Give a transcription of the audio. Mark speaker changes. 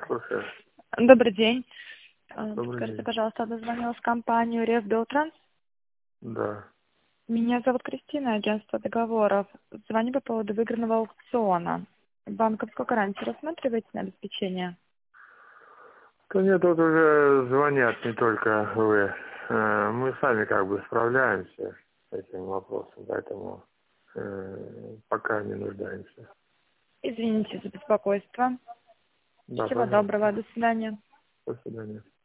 Speaker 1: Слушай,
Speaker 2: Добрый день.
Speaker 1: добрый
Speaker 2: Скажите,
Speaker 1: день.
Speaker 2: пожалуйста, дозвонилась в компанию Рев Белтранс.
Speaker 1: Да.
Speaker 2: Меня зовут Кристина, агентство договоров. Звоню по поводу выигранного аукциона. Банковскую гарантию рассматриваете на обеспечение?
Speaker 1: Да нет, тут уже звонят не только вы. Мы сами как бы справляемся с этим вопросом, поэтому пока не нуждаемся.
Speaker 2: Извините за беспокойство.
Speaker 1: Да,
Speaker 2: Всего
Speaker 1: пожалуйста.
Speaker 2: доброго, до свидания.
Speaker 1: До свидания.